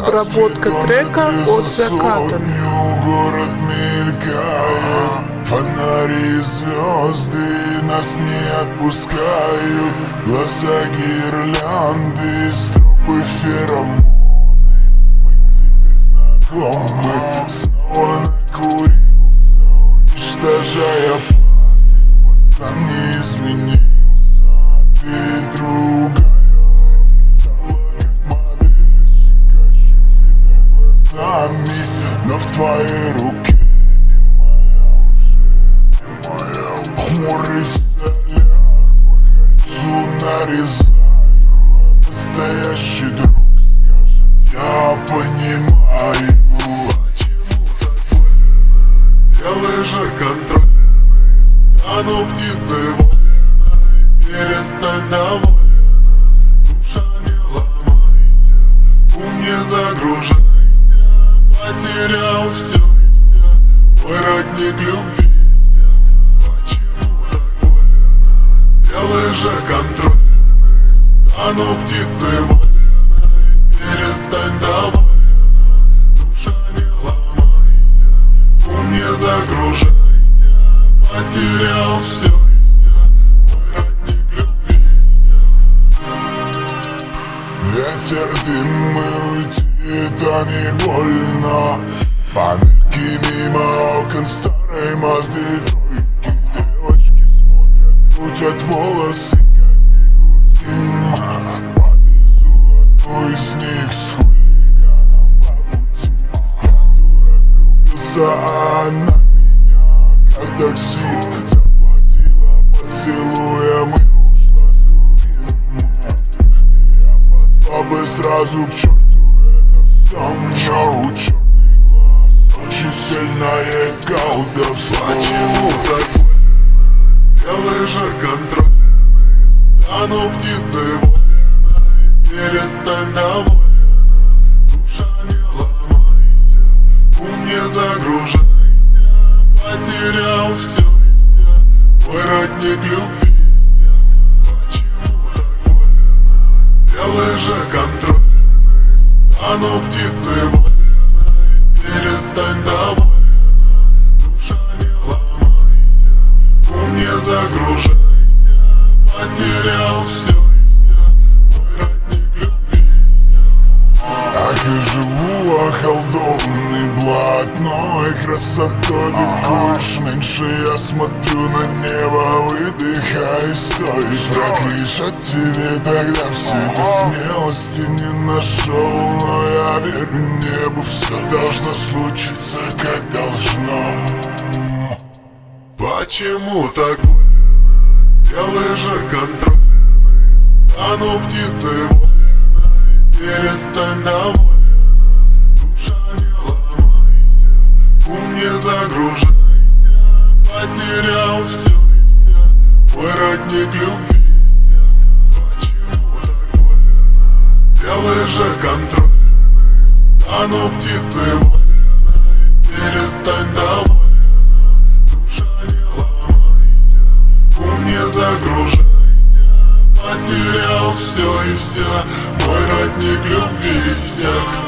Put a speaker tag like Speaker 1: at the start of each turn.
Speaker 1: Обработка трека от заката.
Speaker 2: Город мелькает, фонари и звезды нас не отпускают. Глаза гирлянды, стропы феромоны. Мы теперь знакомы. Снова накурился, уничтожая память. Пацан не изменился, ты другая. Но в твоей руке не моя уже. Хмурый соляк по кольцу нарезаю, а настоящий друг скажет: я понимаю. Почему так больно? Сделай же контрольно. Стану птицей вольной, перестань довольна. Душа не ломайся, ум не загружай. Потерял все и вся, мой родник любви иссяк. Почему так больно? Сделай же контрольно. Стану птицей вольной, перестань довольна. Душа не ломайся, ум не загружайся. Потерял все и вся, мой родник любви иссяк. Ветер, дым, мы уйти, это не больно. Панельки мимо окон старой Мазды тройки. Девочки смотрят, крутят волосы, как бегут им. Подвезу одну из них с хулиганом по пути. Я дурак влюбился, а она меня как такси. Заплатила поцелуем и ушла с другим. Я послал бы сразу к черту. Но у черный глаз очень сильное колдовство. Почему так больно? Сделай же контрольно. Стану птицей вольной, перестань довольна. Душа не ломайся, ум не загружайся. Потерял все и вся, мой родник любви иссяк. Почему так больно? Сделай же контрольно. Стану птицей вольной, перестань довольна. Душа не ломайся, ум не загружайся. Потерял все и вся, мой родник любви иссяк. Ах, и живу околдованный блатной красотой. Дикуешь меньше, я смотрю на небо, выдыхай, стоит прокрыть от тебе. Тогда в себе смелости не нашел, но я верю небу, все должно случиться, как должно. Почему так больно? Сделай же контрольно. Стану птицей вольной, перестань довольна. Душа не ломайся, ум не загружайся. Потерял все и вся, мой родник любви иссяк. Почему так больно? Сделай же контрольно. Стану птицей вольной, перестань довольна. Душа не ломайся, ум не загружайся. Потерял все и вся, мой родник любви иссяк.